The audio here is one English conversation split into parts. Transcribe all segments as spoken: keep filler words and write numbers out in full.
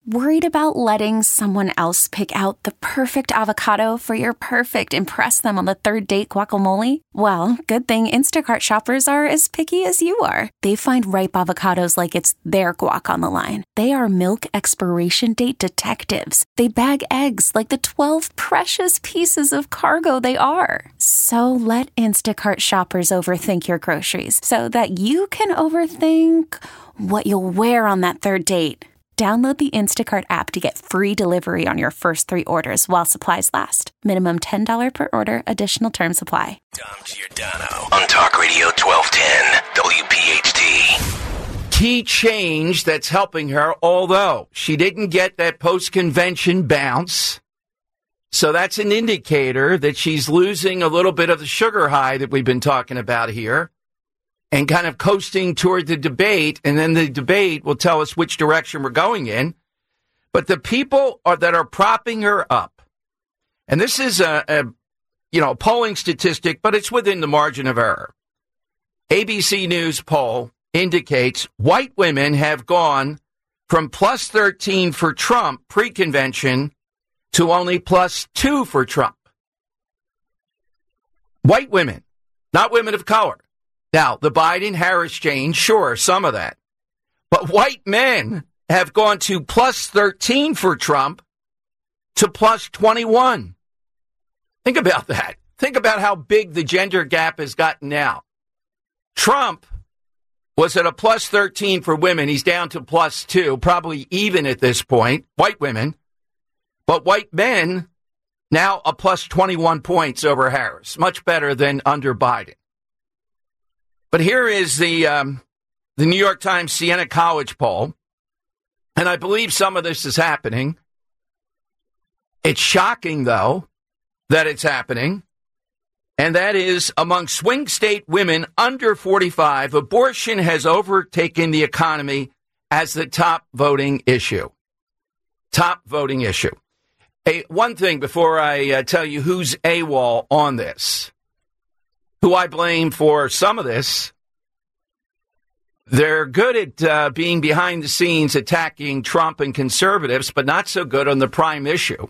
Worried about letting someone else pick out the perfect avocado for your perfect impress them on the third date guacamole? Well, good thing Instacart shoppers are as picky as you are. They find ripe avocados like it's their guac on the line. They are milk expiration date detectives. They bag eggs like the twelve precious pieces of cargo they are. So let Instacart shoppers overthink your groceries so that you can overthink what you'll wear on that third date. Download the Instacart app to get free delivery on your first three orders while supplies last. Minimum ten dollars per order. Additional terms apply. Dom Giordano on Talk Radio twelve ten W P H T. Key change that's helping her, although she didn't get that post-convention bounce. So that's an indicator that she's losing a little bit of the sugar high that we've been talking about here, and kind of coasting toward the debate, and then the debate will tell us which direction we're going in. But the people are, that are propping her up, and this is a, a you know, polling statistic, but it's within the margin of error. A B C News poll indicates white women have gone from plus thirteen for Trump pre-convention to only plus two for Trump. White women, not women of color. Now, the Biden-Harris change, sure, some of that. But white men have gone to plus thirteen for Trump to plus twenty-one. Think about that. Think about how big the gender gap has gotten now. Trump was at a plus thirteen for women. He's down to plus two, probably even at this point, white women. But white men now a plus twenty-one points over Harris, much better than under Biden. But here is the um, the New York Times Siena College poll, and I believe some of this is happening. It's shocking, though, that it's happening, and that is among swing state women under forty-five, abortion has overtaken the economy as the top voting issue. Top voting issue. Hey, one thing before I uh, tell you who's AWOL on this, who I blame for some of this. They're good at uh, being behind the scenes attacking Trump and conservatives, but not so good on the prime issue.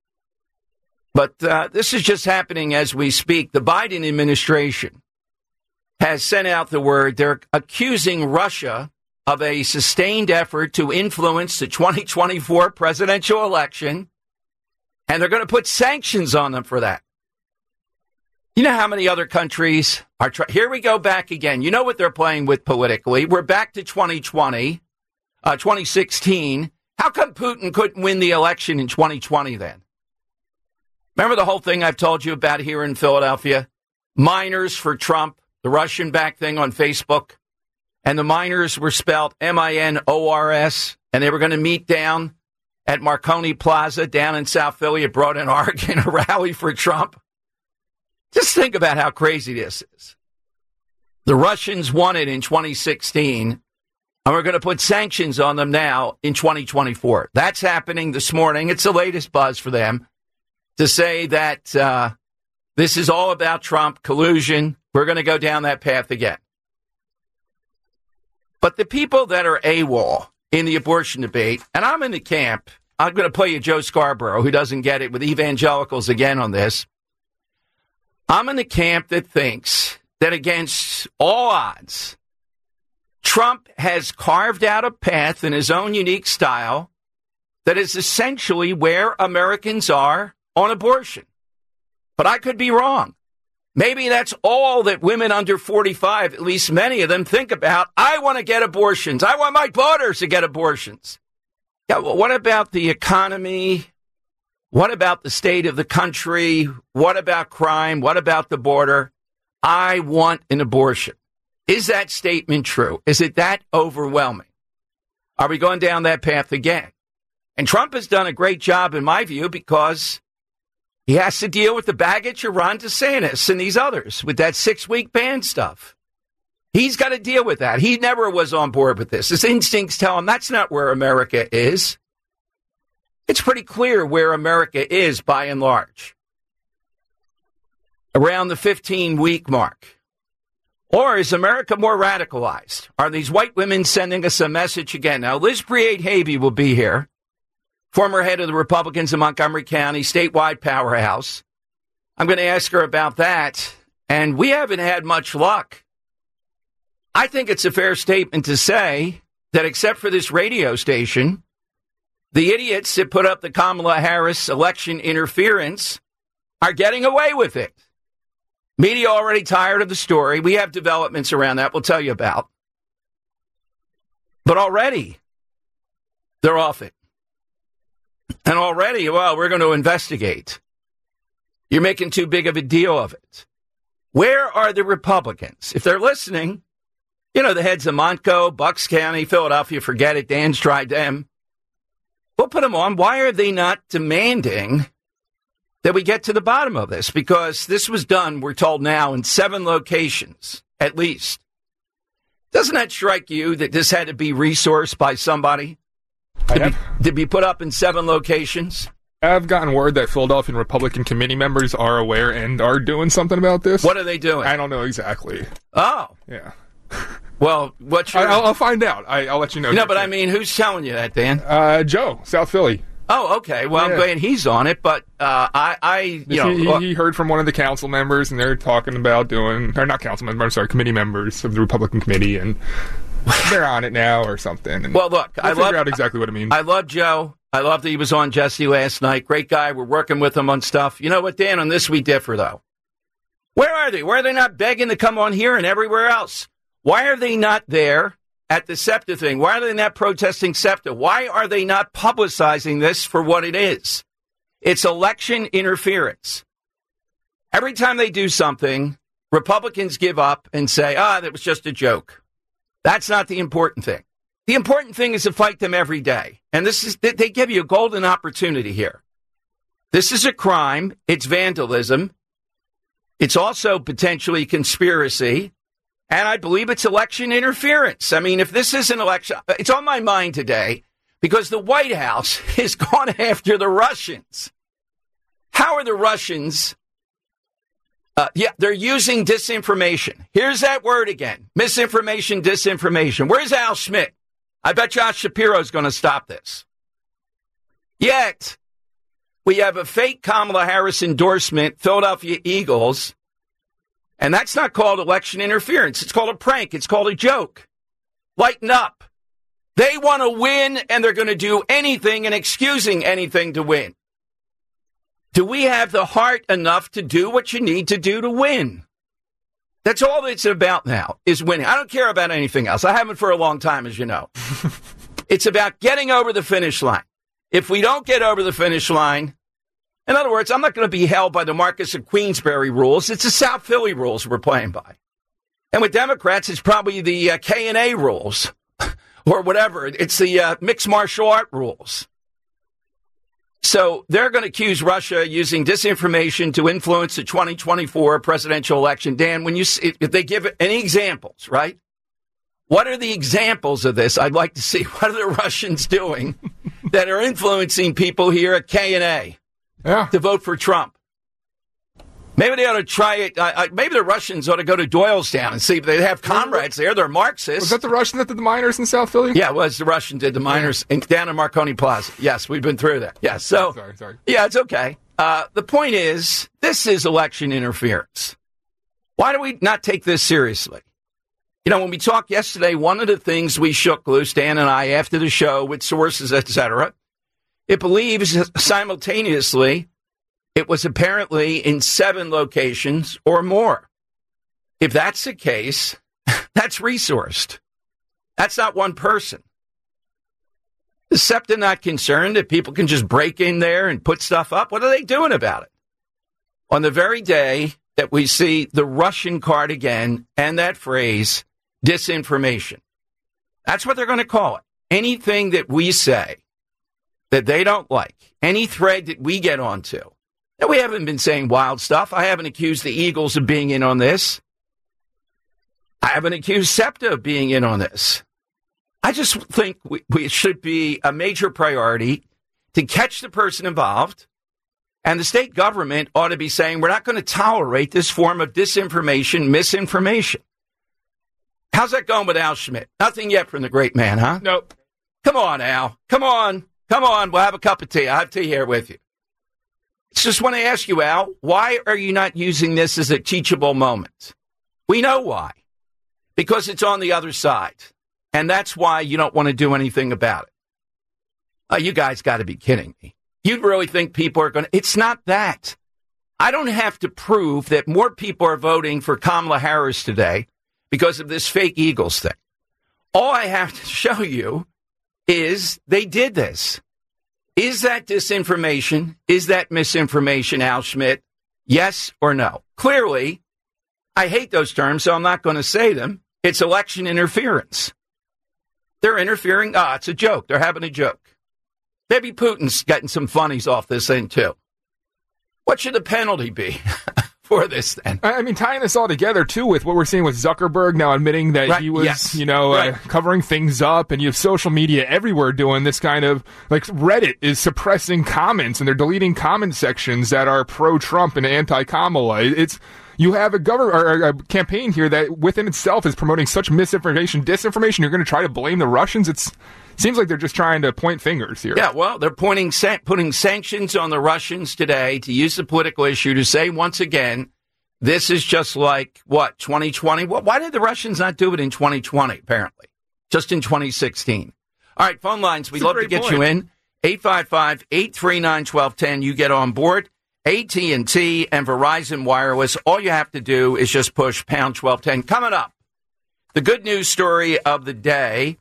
But uh, this is just happening as we speak. The Biden administration has sent out the word. They're accusing Russia of a sustained effort to influence the twenty twenty-four presidential election, and they're going to put sanctions on them for that. You know how many other countries are trying? Here we go back again. You know what they're playing with politically. We're back to twenty twenty, uh, twenty sixteen. How come Putin couldn't win the election in twenty twenty then? Remember the whole thing I've told you about here in Philadelphia? Minors for Trump, the Russian-backed thing on Facebook. And the minors were spelled M I N O R S, and they were going to meet down at Marconi Plaza down in South Philly at Broad, Oregon, a rally for Trump. Just think about how crazy this is. The Russians won it in twenty sixteen, and we're going to put sanctions on them now in twenty twenty-four. That's happening this morning. It's the latest buzz for them to say that uh, this is all about Trump, collusion. We're going to go down that path again. But the people that are AWOL in the abortion debate, and I'm in the camp, I'm going to play you Joe Scarborough, who doesn't get it with evangelicals again on this. I'm in the camp that thinks that against all odds, Trump has carved out a path in his own unique style that is essentially where Americans are on abortion. But I could be wrong. Maybe that's all that women under forty-five, at least many of them, think about. I want to get abortions. I want my daughters to get abortions. Yeah, well, what about the economy? What about the state of the country? What about crime? What about the border? I want an abortion. Is that statement true? Is it that overwhelming? Are we going down that path again? And Trump has done a great job, in my view, because he has to deal with the baggage of Ron DeSantis and these others with that six-week ban stuff. He's got to deal with that. He never was on board with this. His instincts tell him that's not where America is. It's pretty clear where America is, by and large. Around the fifteen-week mark. Or is America more radicalized? Are these white women sending us a message again? Now, Liz Breed-Havey will be here. former head of the Republicans in Montgomery County, statewide powerhouse. I'm going to ask her about that, and we haven't had much luck. I think it's a fair statement to say that except for this radio station, the idiots that put up the Kamala Harris election interference are getting away with it. Media already tired of the story. We have developments around that we'll tell you about. But already, they're off it. And already, well, we're going to investigate. You're making too big of a deal of it. Where are the Republicans? If they're listening, you know, the heads of Montco, Bucks County, Philadelphia, forget it. Dan's tried them. We'll put them on. Why are they not demanding that we get to the bottom of this? Because this was done, we're told now, in seven locations, at least. Doesn't that strike you that this had to be resourced by somebody? To be, to be put up in seven locations? I've gotten word that Philadelphia Republican committee members are aware and are doing something about this. What are they doing? I don't know exactly. Oh. Yeah. Well, what's your... I'll, I'll find out. I, I'll let you know. No, but I mean, who's telling you that, Dan? Uh, Joe, South Philly. Oh, okay. Well, yeah. I'm glad he's on it, but uh, I, I, you know... He, he heard from one of the council members, and they're talking about doing... Or not council members, I'm sorry, committee members of the Republican committee, and they're on it now or something. And well, look, we'll I figure love... out exactly what it means. I love Joe. I love that he was on Jesse last night. Great guy. We're working with him on stuff. You know what, Dan? On this, we differ, though. Where are they? Why are they not begging to come on here and everywhere else? Why are they not there at the SEPTA thing? Why are they not protesting SEPTA? Why are they not publicizing this for what it is? It's election interference. Every time they do something, Republicans give up and say, ah, that was just a joke. That's not the important thing. The important thing is to fight them every day. And this is, they give you a golden opportunity here. This is a crime. It's vandalism. It's also potentially conspiracy. And I believe it's election interference. I mean, if this is an election, it's on my mind today because the White House has gone after the Russians. How are the Russians? Uh, yeah, they're using disinformation. Here's that word again. Misinformation, disinformation. Where's Al Schmidt? I bet Josh Shapiro's going to stop this. Yet, we have a fake Kamala Harris endorsement, Philadelphia Eagles, and that's not called election interference. It's called a prank. It's called a joke. Lighten up. They want to win, and they're going to do anything and excusing anything to win. Do we have the heart enough to do what you need to do to win? That's all it's about now, is winning. I don't care about anything else. I haven't for a long time, as you know. It's about getting over the finish line. If we don't get over the finish line, in other words, I'm not going to be held by the Marcus of Queensberry rules. It's the South Philly rules we're playing by. And with Democrats, it's probably the uh, K and A rules or whatever. It's the uh, mixed martial art rules. So they're going to accuse Russia using disinformation to influence the twenty twenty-four presidential election. Dan, when you if they give any examples, right? What are the examples of this? I'd like to see. What are the Russians doing that are influencing people here at K and A yeah. to vote for Trump? Maybe they ought to try it. Uh, maybe the Russians ought to go to Doylestown and see if they have comrades there. They're Marxists. Was that the Russian that did the miners in South Philly? Yeah, it was. The Russian did the miners in, down in Marconi Plaza. Yes, we've been through that. Yes, so sorry, sorry. Yeah, it's okay. Uh, the point is, this is election interference. Why do we not take this seriously? You know, when we talked yesterday, one of the things we shook loose, Dan and I, after the show with sources, et cetera, it believes simultaneously it was apparently in seven locations or more. If that's the case, that's resourced. That's not one person. Is SEPTA not concerned that people can just break in there and put stuff up? What are they doing about it? On the very day that we see the Russian card again and that phrase, disinformation. That's what they're going to call it. Anything that we say that they don't like, any thread that we get onto. Now, we haven't been saying wild stuff. I haven't accused the Eagles of being in on this. I haven't accused SEPTA of being in on this. I just think we, we should be a major priority to catch the person involved. And the state government ought to be saying, we're not going to tolerate this form of disinformation, misinformation. How's that going with Al Schmidt? Nothing yet from the great man, huh? Nope. Come on, Al. Come on. Come on, we'll have a cup of tea. I have tea here with you. Just want to ask you, Al, why are you not using this as a teachable moment? We know why. Because it's on the other side. And that's why you don't want to do anything about it. Oh, you guys got to be kidding me. You really think people are going to... It's not that. I don't have to prove that more people are voting for Kamala Harris today because of this fake Eagles thing. All I have to show you is they did this. Is that disinformation? Is that misinformation, Al Schmidt? Yes or no? Clearly, I hate those terms, so I'm not going to say them. It's election interference. They're interfering. Ah, it's a joke. They're having a joke. Maybe Putin's getting some funnies off this thing, too. What should the penalty be for this, then? I mean, tying this all together, too, with what we're seeing with Zuckerberg now admitting that right. he was, yes. you know, right. uh, covering things up, and you have social media everywhere doing this kind of, like, Reddit is suppressing comments, and they're deleting comment sections that are pro-Trump and anti-Kamala. It's... You have a government or a campaign here that within itself is promoting such misinformation, disinformation. You're going to try to blame the Russians. It's seems like they're just trying to point fingers here. Yeah, well, they're pointing putting sanctions on the Russians today to use the political issue to say once again, this is just like what twenty twenty. Why did the Russians not do it in twenty twenty? Apparently, just in twenty sixteen. All right, phone lines. We'd love to get point. you in. eight five five, eight three nine, one two one zero. You get on board. A T and T and Verizon Wireless, all you have to do is just push pound twelve ten. Coming up, the good news story of the day,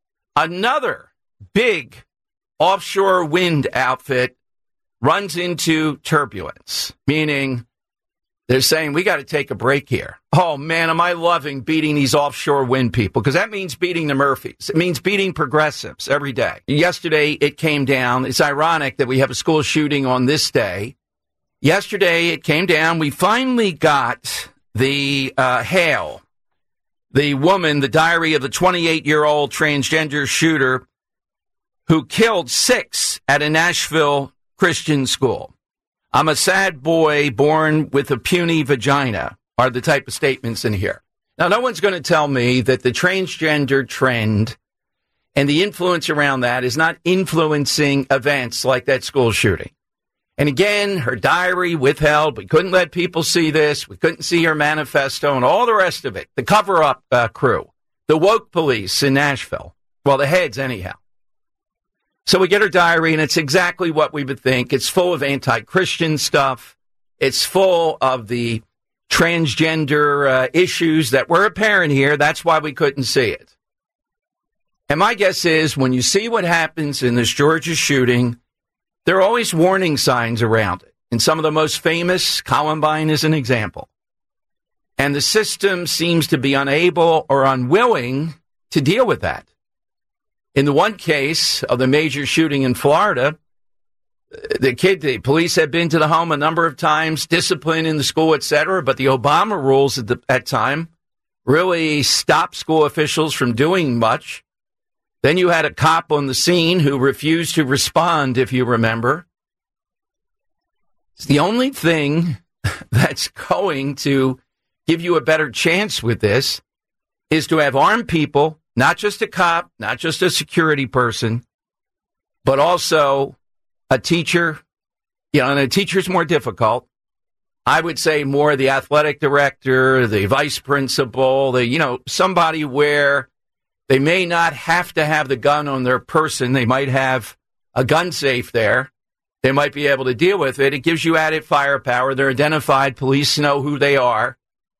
another big offshore wind outfit runs into turbulence, meaning they're saying we got to take a break here. Oh, man, am I loving beating these offshore wind people, because that means beating the Murphys. It means beating progressives every day. Yesterday, it came down. It's ironic that we have a school shooting on this day. Yesterday, it came down. We finally got the uh, Hale, the woman, the diary of the twenty-eight-year-old transgender shooter who killed six at a Nashville Christian school. I'm a sad boy born with a puny vagina are the type of statements in here. Now, no one's going to tell me that the transgender trend and the influence around that is not influencing events like that school shooting. And again, her diary withheld. We couldn't let people see this. We couldn't see her manifesto and all the rest of it. The cover-up uh, crew, the woke police in Nashville. Well, the heads, anyhow. So we get her diary, and it's exactly what we would think. It's full of anti-Christian stuff. It's full of the transgender uh, issues that were apparent here. That's why we couldn't see it. And my guess is when you see what happens in this Georgia shooting, there are always warning signs around it. And some of the most famous, Columbine is an example. And the system seems to be unable or unwilling to deal with that. In the one case of the major shooting in Florida, the kid, the police had been to the home a number of times, discipline in the school, et cetera. But the Obama rules at the at time really stopped school officials from doing much. Then you had a cop on the scene who refused to respond, if you remember. It's the only thing that's going to give you a better chance with this is to have armed people, not just a cop, not just a security person, but also a teacher. You know, and a teacher's more difficult. I would say more the athletic director, the vice principal, the, you know, somebody where they may not have to have the gun on their person. They might have a gun safe there. They might be able to deal with it. It gives you added firepower. They're identified. Police know who they are.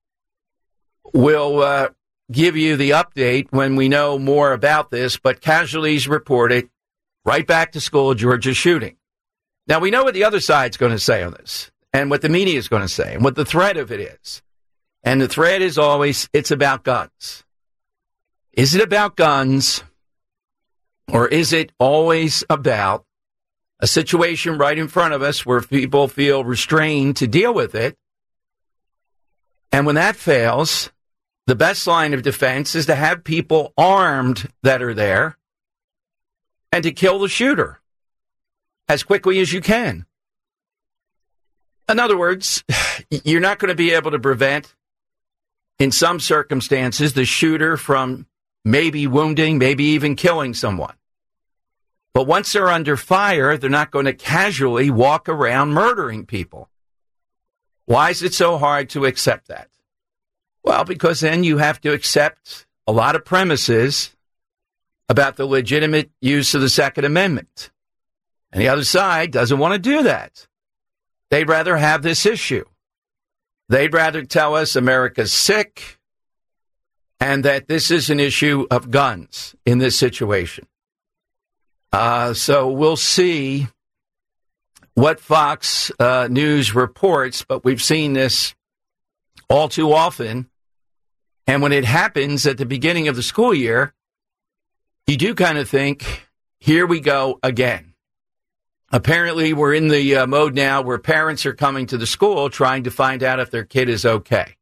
We'll uh, give you the update when we know more about this, but casualties reported right back to school, Georgia shooting. Now, we know what the other side's going to say on this and what the media is going to say and what the threat of it is. And the threat is always, it's about guns. Is it about guns, or is it always about a situation right in front of us where people feel restrained to deal with it? And when that fails, the best line of defense is to have people armed that are there and to kill the shooter as quickly as you can. In other words, you're not going to be able to prevent, in some circumstances, the shooter from maybe wounding, maybe even killing someone. But once they're under fire, they're not going to casually walk around murdering people. Why is it so hard to accept that? Well, because then you have to accept a lot of premises about the legitimate use of the Second Amendment. And the other side doesn't want to do that. They'd rather have this issue. They'd rather tell us America's sick and that this is an issue of guns in this situation. Uh, so we'll see what Fox uh, News reports, but we've seen this all too often. And when it happens at the beginning of the school year, you do kind of think, here we go again. Apparently, we're in the uh, mode now where parents are coming to the school trying to find out if their kid is okay.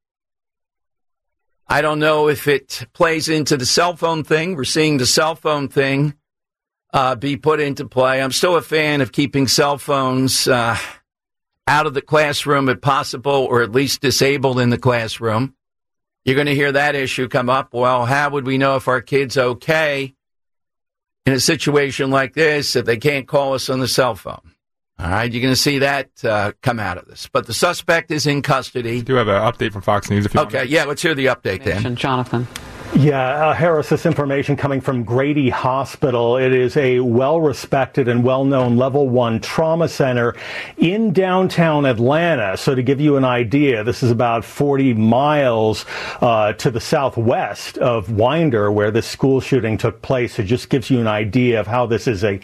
I don't know if it plays into the cell phone thing. We're seeing the cell phone thing uh, be put into play. I'm still a fan of keeping cell phones uh, out of the classroom if possible, or at least disabled in the classroom. You're going to hear that issue come up. Well, how would we know if our kid's okay in a situation like this if they can't call us on the cell phone? All right, you're going to see that uh, come out of this. But the suspect is in custody. I do have an update from Fox News. If you okay, want. yeah, let's hear the update then. Jonathan. Yeah, uh, Harris, this information coming from Grady Hospital. It is a well-respected and well-known level one trauma center in downtown Atlanta. So to give you an idea, this is about forty miles uh, to the southwest of Winder, where this school shooting took place. It just gives you an idea of how this is a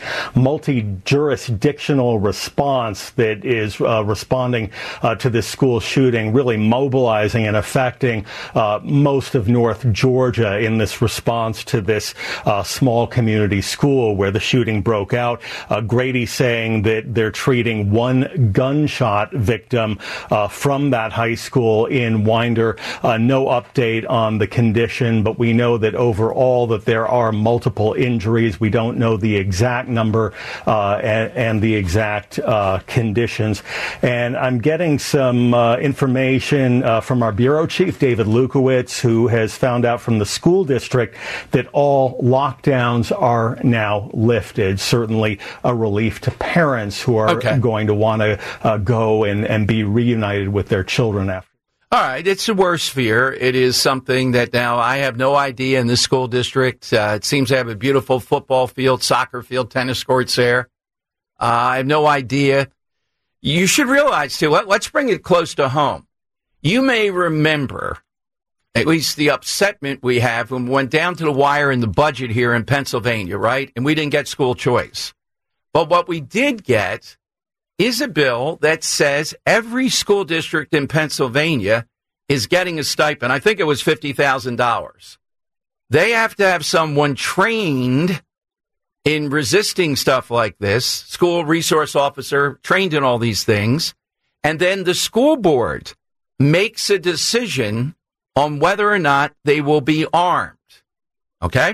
multi-jurisdictional response that is uh, responding uh, to this school shooting, really mobilizing and affecting uh, most of North Georgia in this response to this uh, small community school where the shooting broke out. Uh, Grady saying that they're treating one gunshot victim uh, from that high school in Winder. Uh, no update on the condition, but we know that overall that there are multiple injuries. We don't know the exact number uh, and, and the exact uh, conditions. And I'm getting some uh, information uh, from our bureau chief, David Lukowitz, who has found out from the school district that all lockdowns are now lifted. Certainly a relief to parents who are okay. going to want to uh, go and, and be reunited with their children after. All right, it's a worse fear. It is something that now I have no idea in this school district. Uh, it seems to have a beautiful football field, soccer field, tennis courts there. Uh, I have no idea. You should realize, too, let, let's bring it close to home. You may remember at least the upsetment we have when we went down to the wire in the budget here in Pennsylvania, right? And we didn't get school choice. But what we did get is a bill that says every school district in Pennsylvania is getting a stipend. I think it was fifty thousand dollars. They have to have someone trained in resisting stuff like this, school resource officer trained in all these things, and then the school board makes a decision on whether or not they will be armed. Okay?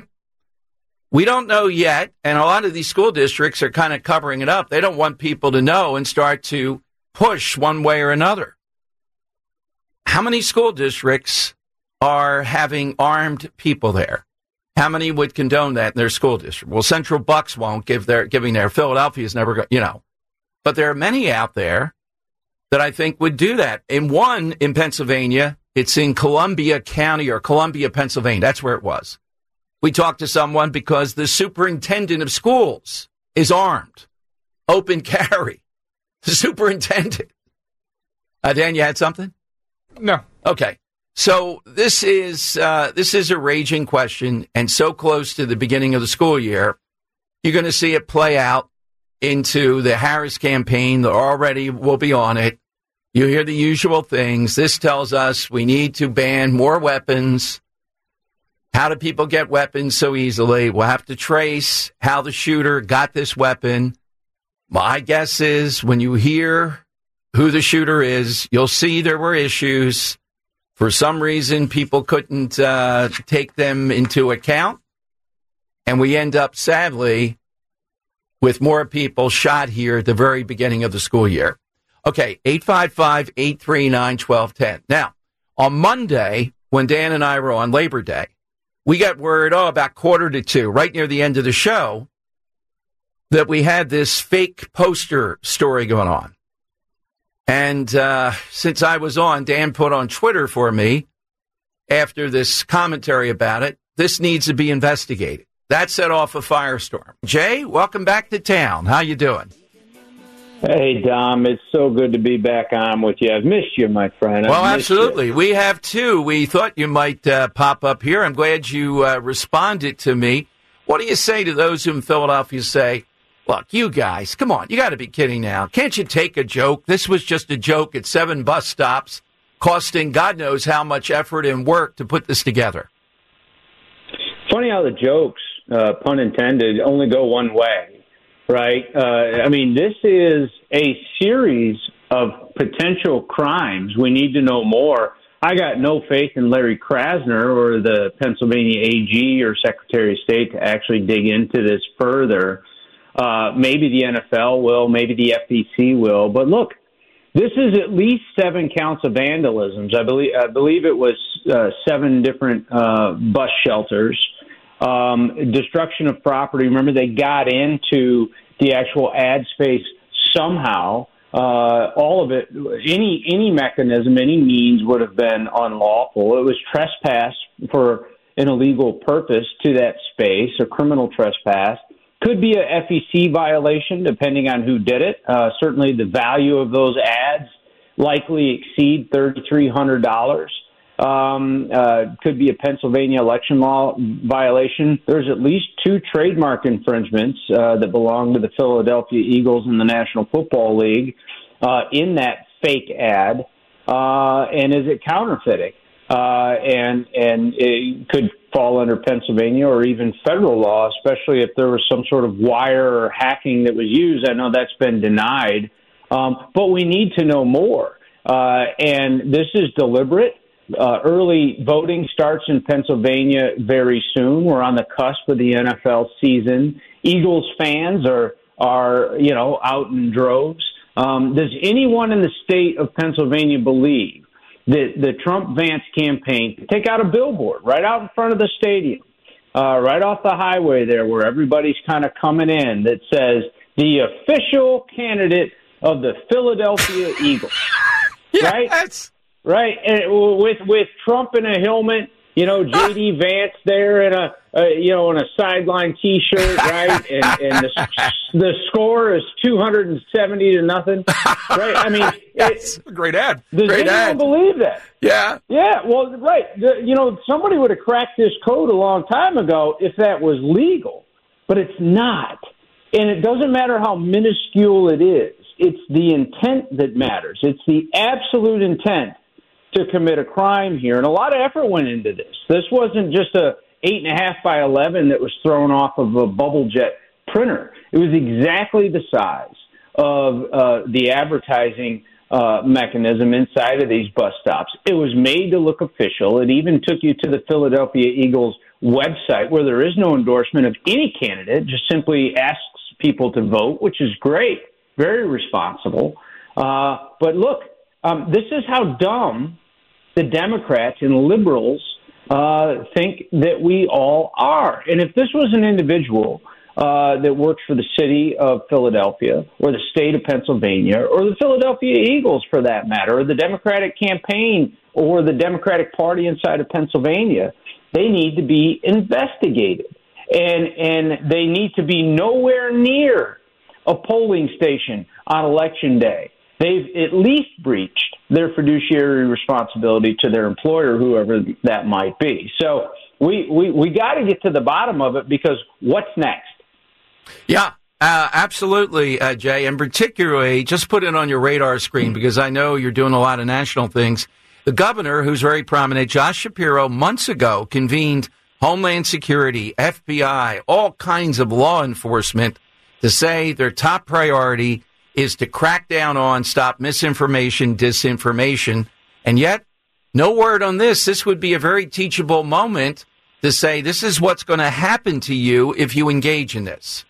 We don't know yet, and a lot of these school districts are kind of covering it up. They don't want people to know and start to push one way or another. How many school districts are having armed people there? How many would condone that in their school district? Well, Central Bucks won't give their giving their. Philadelphia's never go, you know. But there are many out there that I think would do that. And one in Pennsylvania, it's in Columbia County or Columbia, Pennsylvania. That's where it was. We talked to someone because the superintendent of schools is armed. Open carry. The superintendent. Uh, Dan, you had something? No. Okay. So this is uh, this is a raging question, and so close to the beginning of the school year, you're going to see it play out into the Harris campaign. They already will be on it. You hear the usual things. This tells us we need to ban more weapons. How do people get weapons so easily? We'll have to trace how the shooter got this weapon. My guess is when you hear who the shooter is, you'll see there were issues. For some reason, people couldn't uh, take them into account. And we end up, sadly, with more people shot here at the very beginning of the school year. Okay, eight five five, eight three nine, one two one zero. Now, on Monday, when Dan and I were on Labor Day, we got word, oh, about quarter to two, right near the end of the show, that we had this fake poster story going on. And uh, since I was on, Dan put on Twitter for me after this commentary about it, this needs to be investigated. That set off a firestorm. Jay, welcome back to town. How you doing? Hey, Dom, it's so good to be back on with you. I've missed you, my friend. I've well, absolutely. You. We have, too. We thought you might uh, pop up here. I'm glad you uh, responded to me. What do you say to those in Philadelphia say, look, you guys, come on, you got to be kidding now. Can't you take a joke? This was just a joke at seven bus stops, costing God knows how much effort and work to put this together. Funny how the jokes, uh, pun intended, only go one way. Right. Uh, I mean, this is a series of potential crimes. We need to know more. I got no faith in Larry Krasner or the Pennsylvania A G or Secretary of State to actually dig into this further. Uh, maybe the N F L will, maybe the F T C will. But look, this is at least seven counts of vandalisms. I believe I believe it was uh, seven different uh, bus shelters. Um, destruction of property. Remember, they got into the actual ad space somehow. Uh, all of it, any any mechanism, any means would have been unlawful. It was trespass for an illegal purpose to that space, a criminal trespass. Could be a F E C violation, depending on who did it. Uh, certainly the value of those ads likely exceed three thousand three hundred dollars. Um, uh, could be a Pennsylvania election law violation. There's at least two trademark infringements uh, that belong to the Philadelphia Eagles and the National Football League uh, in that fake ad. Uh, and is it counterfeiting? Uh, and and it could fall under Pennsylvania or even federal law, especially if there was some sort of wire or hacking that was used. I know that's been denied, um, but we need to know more. Uh, and this is deliberate. Uh, early voting starts in Pennsylvania very soon. We're on the cusp of the N F L season. Eagles fans are, are you know, out in droves. Um, does anyone in the state of Pennsylvania believe that the Trump-Vance campaign could take out a billboard right out in front of the stadium, uh, right off the highway there where everybody's kind of coming in, that says the official candidate of the Philadelphia Eagles, yeah, right? That's... Right, and with with Trump in a helmet, you know, J D Vance there in a, uh, you know, in a sideline T-shirt, right, and, and the the score is two hundred seventy to nothing, right? I mean, it's a great ad. Does great anyone ad. believe that? Yeah, yeah. Well, right. The, you know, somebody would have cracked this code a long time ago if that was legal, but it's not, and it doesn't matter how minuscule it is. It's the intent that matters. It's the absolute intent to commit a crime here, and a lot of effort went into this. This wasn't just a eight and a half by eleven that was thrown off of a bubble jet printer. It was exactly the size of uh, the advertising uh, mechanism inside of these bus stops. It was made to look official. It even took you to the Philadelphia Eagles website, where there is no endorsement of any candidate, just simply asks people to vote, which is great, very responsible. Uh, but look, um, this is how dumb the Democrats and liberals uh, think that we all are. And if this was an individual uh, that works for the city of Philadelphia or the state of Pennsylvania or the Philadelphia Eagles, for that matter, or the Democratic campaign or the Democratic Party inside of Pennsylvania, they need to be investigated. And, and they need to be nowhere near a polling station on Election Day. They've at least breached their fiduciary responsibility to their employer, whoever that might be. So we we, we got to get to the bottom of it, because what's next? Yeah, uh, absolutely, uh, Jay. And particularly, just put it on your radar screen, because I know you're doing a lot of national things. The governor, who's very prominent, Josh Shapiro, months ago convened Homeland Security, F B I, all kinds of law enforcement to say their top priority is to crack down on, stop misinformation, disinformation. And yet, no word on this. This would be a very teachable moment to say this is what's going to happen to you if you engage in this.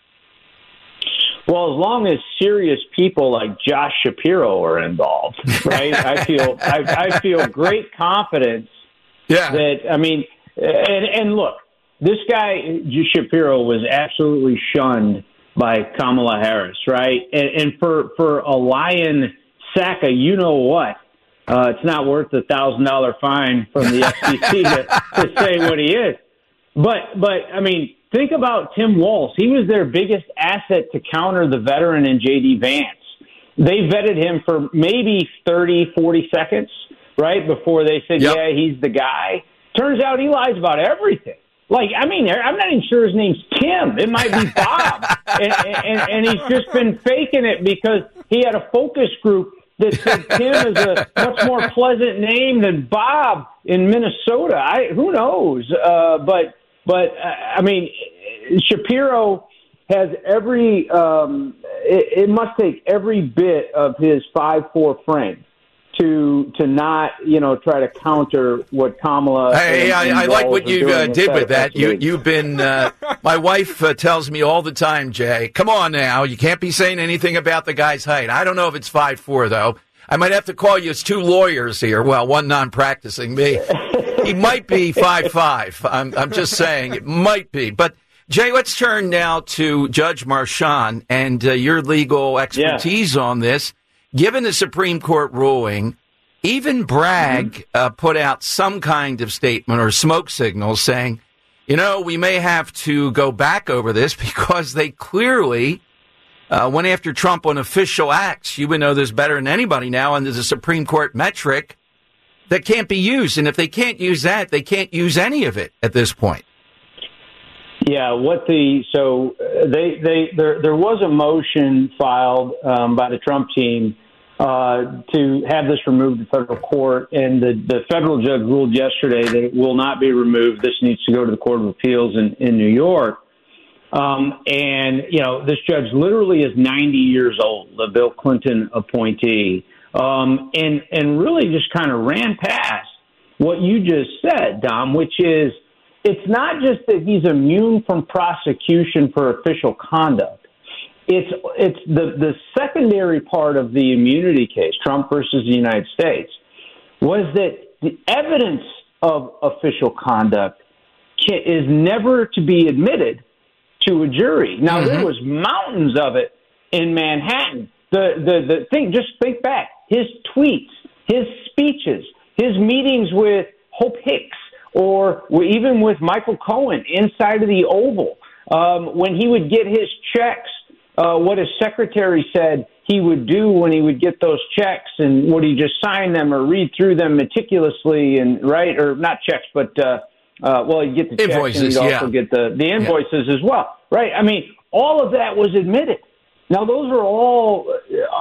Well, as long as serious people like Josh Shapiro are involved, right? I feel I, I feel great confidence yeah. that, I mean, and, and look, this guy, Shapiro, was absolutely shunned by Kamala Harris, right? And, and for, for a lion sack of you know what, uh, it's not worth a thousand dollar fine from the F C C to, to say what he is. But, but I mean, think about Tim Walz. He was their biggest asset to counter the veteran in J D Vance. They vetted him for maybe thirty, forty seconds, right, before they said, yep. yeah, he's the guy. Turns out he lies about everything. Like, I mean, I'm not even sure his name's Tim. It might be Bob. and, and, and he's just been faking it because he had a focus group that said Tim is a much more pleasant name than Bob in Minnesota. I, who knows? Uh, but, but uh, I mean, Shapiro has every um, – it, it must take every bit of his five four frame to to not, you know, try to counter what Kamala. Hey, and, I, and I like what you uh, did with that. You, week. you've been. Uh, my wife uh, tells me all the time, Jay. Come on now, you can't be saying anything about the guy's height. I don't know if it's five four though. I might have to call you as two lawyers here. Well, one non-practicing me. He might be five five. I'm I'm just saying it might be. But Jay, let's turn now to Judge Marchand and uh, your legal expertise yeah. on this. Given the Supreme Court ruling, even Bragg mm-hmm. uh, put out some kind of statement or smoke signal saying, you know, we may have to go back over this because they clearly uh, went after Trump on official acts. You would know this better than anybody now under the Supreme Court metric that can't be used. And if they can't use that, they can't use any of it at this point. Yeah, what the so they they there there was a motion filed um, by the Trump team uh, to have this removed in federal court, and the, the federal judge ruled yesterday that it will not be removed. This needs to go to the Court of Appeals in, in New York. Um, and, you know, this judge literally is ninety years old, the Bill Clinton appointee, um, and, and really just kind of ran past what you just said, Dom, which is it's not just that he's immune from prosecution for official conduct. It's it's the, the secondary part of the immunity case, Trump versus the United States, was that the evidence of official conduct can, is never to be admitted to a jury. Now, mm-hmm. there was mountains of it in Manhattan. The, the, the thing, just think back, his tweets, his speeches, his meetings with Hope Hicks, or even with Michael Cohen inside of the Oval, um, when he would get his checks, uh, what his secretary said he would do when he would get those checks, and would he just sign them or read through them meticulously, and right, or not checks, but uh, uh, well, he'd get the checks invoices, and he'd yeah. also get the, the invoices yeah. as well, right? I mean, all of that was admitted. Now, those are all,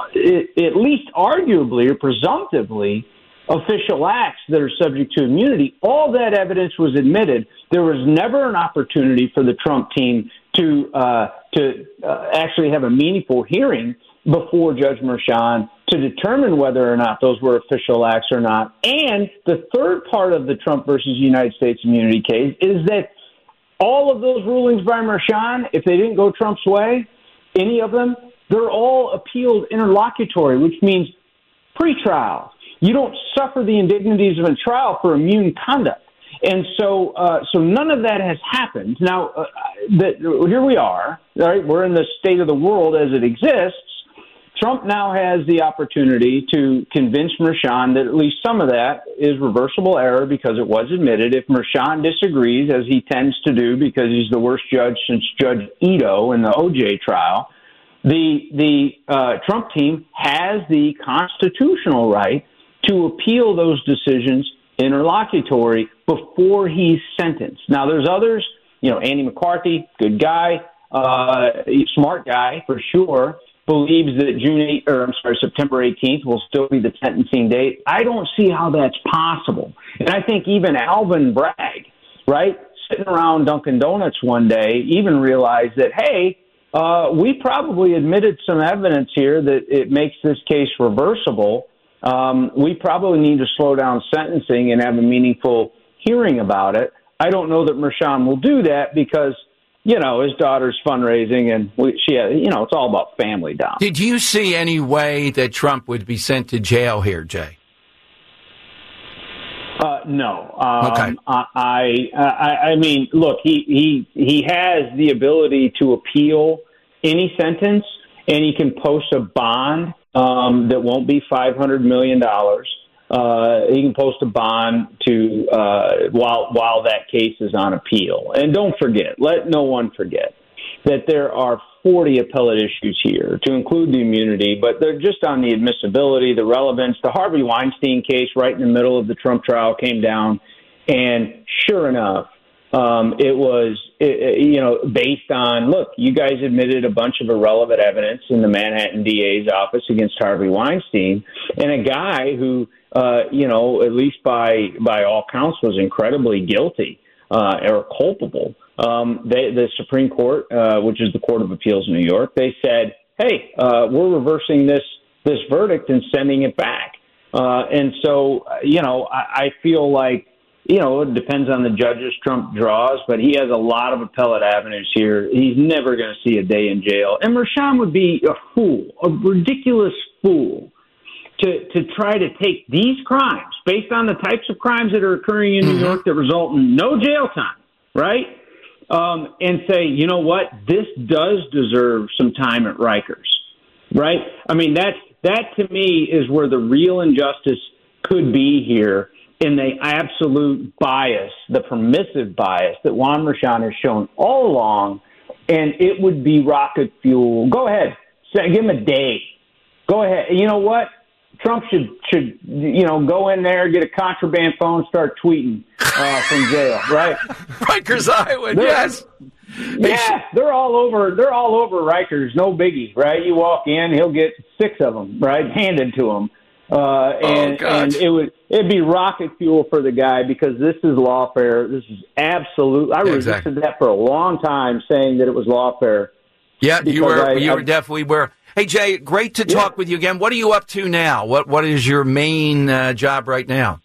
uh, at least arguably or presumptively, official acts that are subject to immunity. All that evidence was admitted. There was never an opportunity for the Trump team to uh, to uh, actually have a meaningful hearing before Judge Marchand to determine whether or not those were official acts or not. And the third part of the Trump versus United States immunity case is that all of those rulings by Marchand, if they didn't go Trump's way, any of them, they're all appealed interlocutory, which means pretrial. You don't suffer the indignities of a trial for immune conduct. And so uh, so none of that has happened. Now, uh, the, here we are, right? We're in the state of the world as it exists. Trump now has the opportunity to convince Marchand that at least some of that is reversible error because it was admitted. If Marchand disagrees, as he tends to do because he's the worst judge since Judge Ito in the O J trial, the, the uh, Trump team has the constitutional right to appeal those decisions interlocutory before he's sentenced. Now, there's others, you know, Andy McCarthy, good guy, uh, smart guy for sure, believes that June eighth, or I'm sorry, September eighteenth will still be the sentencing date. I don't see how that's possible. And I think even Alvin Bragg, right, sitting around Dunkin' Donuts one day, even realized that, hey, uh, we probably admitted some evidence here that it makes this case reversible. Um, we probably need to slow down sentencing and have a meaningful hearing about it. I don't know that Marchand will do that because, you know, his daughter's fundraising and we, she, you know, it's all about family, Dom. Did you see any way that Trump would be sent to jail here, Jay? Uh, no. Um, okay. I, I, I mean, look, he, he, he has the ability to appeal any sentence, and he can post a bond um, that won't be five hundred million dollars. Uh, he can post a bond to uh, while while that case is on appeal. And don't forget, let no one forget, that there are forty appellate issues here, to include the immunity, but they're just on the admissibility, the relevance. The Harvey Weinstein case right in the middle of the Trump trial came down, and sure enough, um, it was, it, you know, based on, look, you guys admitted a bunch of irrelevant evidence in the Manhattan D A's office against Harvey Weinstein, and a guy who, uh, you know, at least by by all counts, was incredibly guilty uh, or culpable. Um, they, the Supreme Court, uh, which is the Court of Appeals in New York, they said, hey, uh, we're reversing this this verdict and sending it back. Uh, and so, you know, I, I feel like, you know, it depends on the judges Trump draws, but he has a lot of appellate avenues here. He's never going to see a day in jail. And Merchan would be a fool, a ridiculous fool, to to try to take these crimes, based on the types of crimes that are occurring in New mm-hmm. York that result in no jail time, right? Um, and say, you know what, this does deserve some time at Rikers, right? I mean, that's, that to me is where the real injustice could be here, in the absolute bias, the permissive bias that Juan Merchan has shown all along, and it would be rocket fuel. Go ahead, say, give him a day. Go ahead. You know what? Trump should, should you know, go in there, get a contraband phone, start tweeting uh, from jail, right? Rikers Island, they're, yes. Yeah, they're all over. They're all over Rikers. No biggie, right? You walk in, he'll get six of them, right, handed to him, uh, and oh, and it would it'd be rocket fuel for the guy, because this is lawfare. This is absolute. I yeah, resisted exactly. that for a long time, saying that it was lawfare. Yeah, you were. I, you I, were definitely were. Hey, Jay, great to talk yeah. with you again. What are you up to now? What What is your main uh, job right now?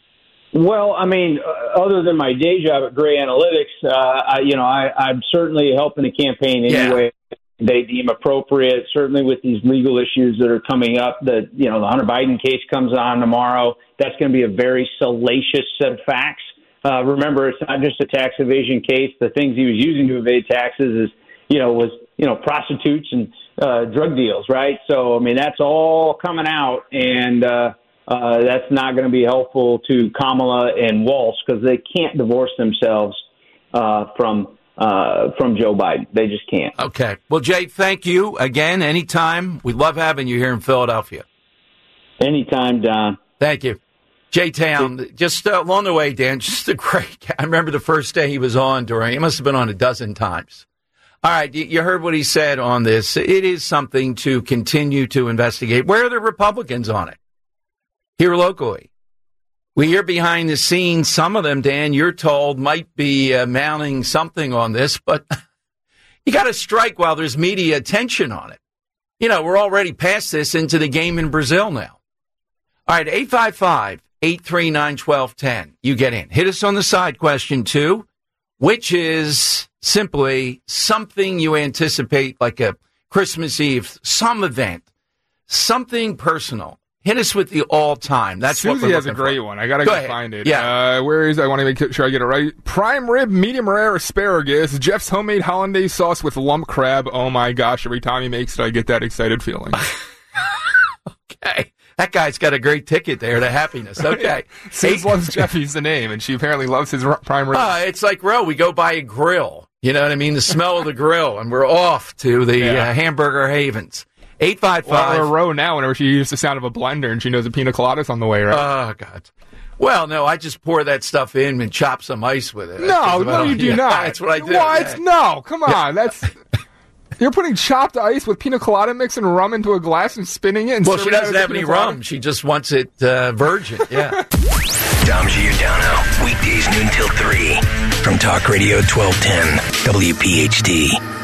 Well, I mean, uh, other than my day job at Gray Analytics, uh, I, you know, I, I'm certainly helping the campaign any way yeah. they deem appropriate. Certainly with these legal issues that are coming up, that, you know, the Hunter Biden case comes on tomorrow. That's going to be a very salacious set of facts. Uh, remember, it's not just a tax evasion case. The things he was using to evade taxes is, you know, was, you know, prostitutes and uh, drug deals, right? So, I mean, that's all coming out, and uh, uh, that's not going to be helpful to Kamala and Walsh, because they can't divorce themselves uh, from uh, from Joe Biden. They just can't. Okay. Well, Jay, thank you again. Anytime. We love having you here in Philadelphia. Anytime, Don. Thank you. Jay Town, just uh, along the way, Dan, just a great guy. I remember the first day he was on during, he must have been on a dozen times. All right, you heard what he said on this. It is something to continue to investigate. Where are the Republicans on it? Here locally. We hear behind the scenes, some of them, Dan, you're told, might be uh, mounting something on this, but you got to strike while there's media attention on it. You know, we're already past this into the game in Brazil now. All right, eight five five, eight three nine, one two one zero. You get in. Hit us on the side question, too, which is simply something you anticipate, like a Christmas Eve, some event, something personal. Hit us with the all-time. That's Susie what we're has a great for. one. I got to go go ahead. find it. Yeah. Uh, where is it? I want to make sure I get it right. Prime rib, medium rare asparagus, Jeff's homemade hollandaise sauce with lump crab. Oh, my gosh. Every time he makes it, I get that excited feeling. Okay. That guy's got a great ticket there to happiness. Okay. Sis loves Jeffy's the name, and she apparently loves his prime rib. Uh, it's like, Ro, we go by a grill. You know what I mean? The smell of the grill, and we're off to the yeah. uh, hamburger havens. eight five five. Well, Ro now, whenever she hears the sound of a blender and she knows a pina colada's on the way, right? Oh, God. Well, no, I just pour that stuff in and chop some ice with it. No, no, you do yeah, not. That's what I do. What? Yeah. No, come on. That's... You're putting chopped ice with pina colada mix and rum into a glass and spinning it? And well, she doesn't have any rum. She just wants it uh, virgin, yeah. Dom Giordano, weekdays noon till three from Talk Radio twelve ten W P H T.